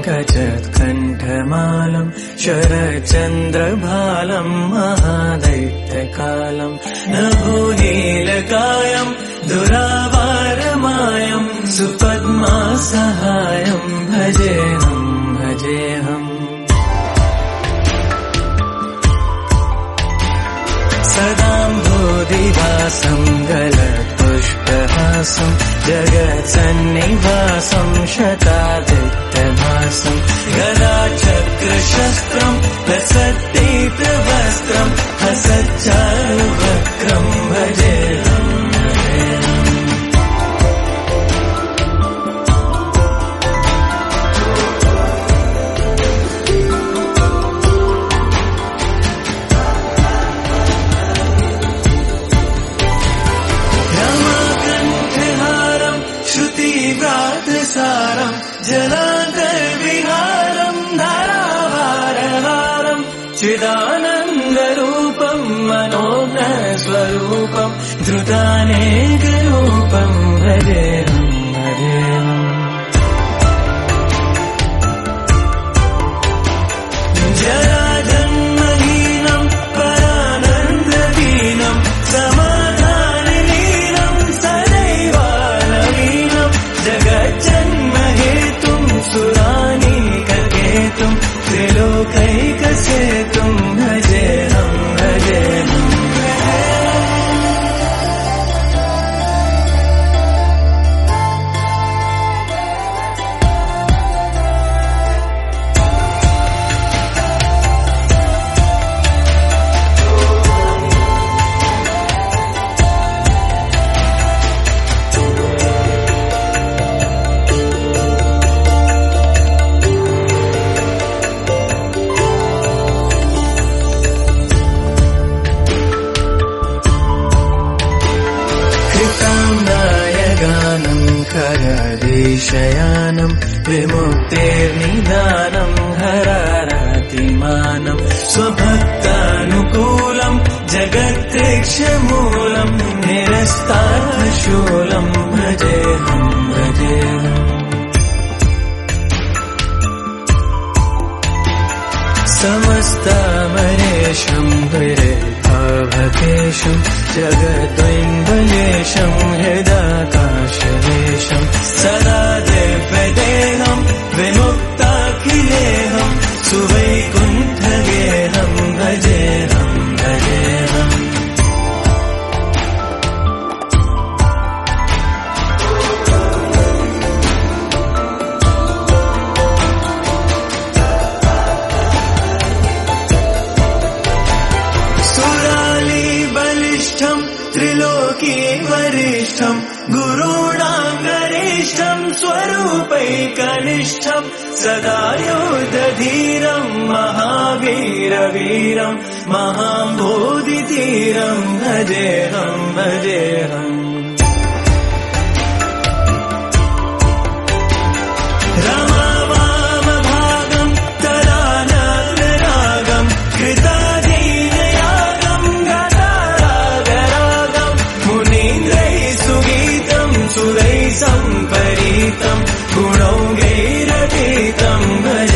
पङ्कजत्कण्ठमालं शरचन्द्रभालं महादैत्यकालं नभोनीलकायं दुरावारमायं सुपद्मासहायं भजेऽहं भजेऽहम् सदाम्भोधिवासं गलत्पुष्पहासं जगत्सन्निवासं शतादित्यभासं गदाचक्रशस्त्रं लसद्दीप्तवस्त्रं हसच्चारुवक्त्रं भजेऽहं सारं जलान्तर्विहारं धारावारहारं चिदानन्दरूपं मनोज्ञस्वरूपं धृतानेकरूपं भजेऽहं भजेऽहम् जराजन्महीनं परानन्ददीनं समाधानलीनं सदैवानवीनं जगज्जन्महेतुं सुरानीककेतुं त्रिलोकैकसेतुं भजेऽहं भजेऽहम् करदीशयानं विमुक्तेर्निदानं हरारातिमानं स्वभक्तानुकूलं जगत्प्रेक्ष्यमूलं निरस्तार्थशूलं भजेऽहं भजेऽहम् समस्तामरेशं विरेभावकेशं जगद्वैन्वलेशं हृदाकाशवेशं सदा दिव्यदेहं विमुक्ताखिलेहं सुवैकुण्ठगेहं भजेऽहं भजेऽहम् त्रिलोकी वरिष्ठं गुरूणां गरिष्ठं स्वरूपैकनिष्ठं सदा योद्धधीरं महावीरवीरं महाम्बोधिधीरं भजेऽहं भजेऽहम् रमावामभागं तदानन्दरागं कृताधीनयागं गतारागरागं मुनीन्द्रैः सुगीतं सुरैः सम्परीतं गुणौघैरतीतं भजे